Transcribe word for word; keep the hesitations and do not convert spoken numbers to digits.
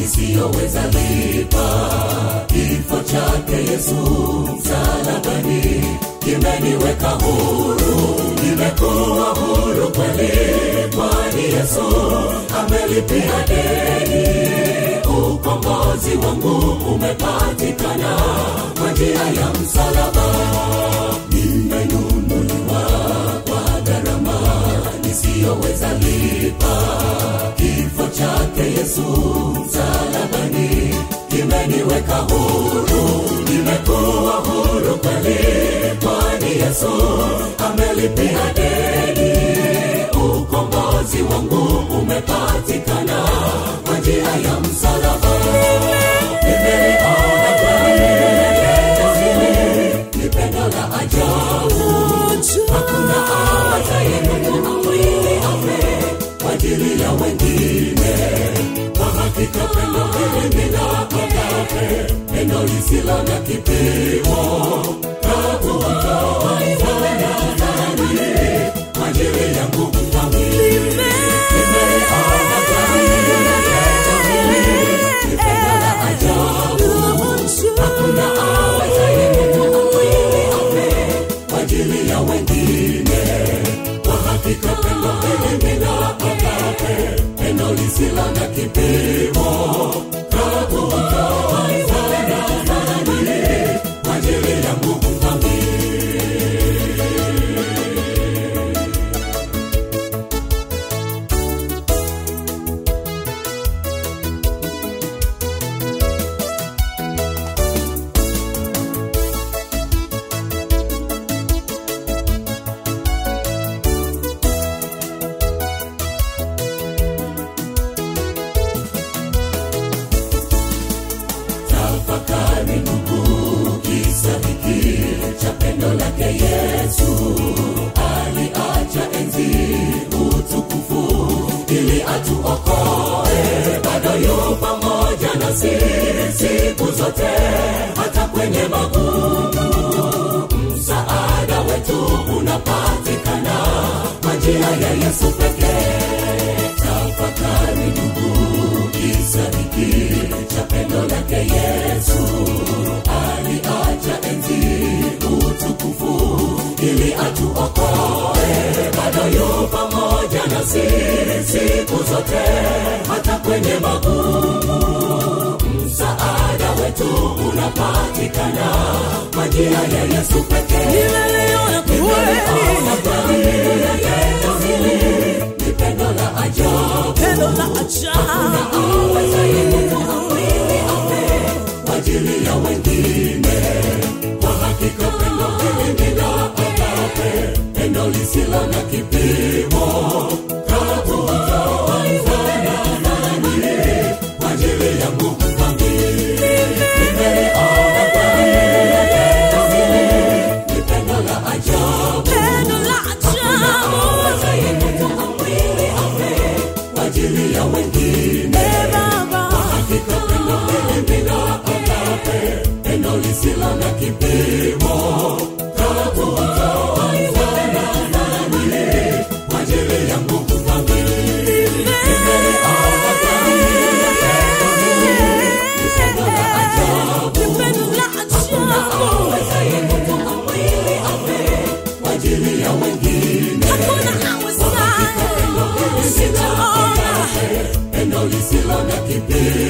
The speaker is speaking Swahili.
nisiyoweza lipa. Kifo chake Yesu msalabani kimeniweka huru, nimekuwa huru kweli, kwani Yesu amelipia deni. Ukombozi wangu umepatikana kwa njia ya msalaba. Nimenunuliwa kwa gharama nisiyoweza lipa. Kifo chake Yesu msalabani kimeniweka huru, nimekuwa huru kweli, kwani Yesu amelipia deni. Ukombozi wangu umepatikana kwa njia ya msalaba. Nimeona kweli ni pendo la ajabu, hakuna awezaye kumwili afe kwa ajili ya wengine. Kwa hakika pendo hili ni la agape, pendo lisilo na kipimo. Kakutoa mwana kwa ajili yangu mdhambi. Nimeona kweli ni pendo la ajabu, hakuna awezaye kumwili afe kwa ajili ya wengine. Kwa hakika pendo hili ni la agape, pendo lisilo na kipimo. Kakutoa mwana kwa ajili yangu mdhambi. Tafakari ndugu, kisa hiki cha pendo lake Yesu. Aliacha enzi, utukufu ili atuokoe. Bado yu pamoja nasi siku zote, hata kwenye magumu. Msaada wetu unapatikana kwa njia ya Yesu pekee. Tafakari ndugu, kisa hiki cha pendo lake Yesu. Aliacha enzi, utukufu ili atuokoe. Bado yu pamoja nasi siku zote, hata kwenye magumu. Msaada wetu unapatikana kwa njia ya Yesu pekee. Nimeona kweli ni pendo la ajabu, pendo la ajabu. Hakuna awezaye kumwili afe kwa ajili ya wengine. Kwa hakika pendo hili ni la agape, pendo lisilo na kipimo. Kakutoa mwana kwa ajili yangu mdhambi. Nimeona kweli ni pendo la ajabu, pendo la ajabu. Hakuna awezaye kumwili afe kwa ajili ya wengine. Kwa hakika pendo hili ni la agape, pendo lisilo na kipimo. Kakutoa mwana kwa ajili yangu mdhambi. Nimeona kweli ni pendo la ajabu, hakuna awezaye kumwili afe kwa ajili ya wengine. Kwa hakika pendo hili ni la agape, pendo lisilo na kipimo.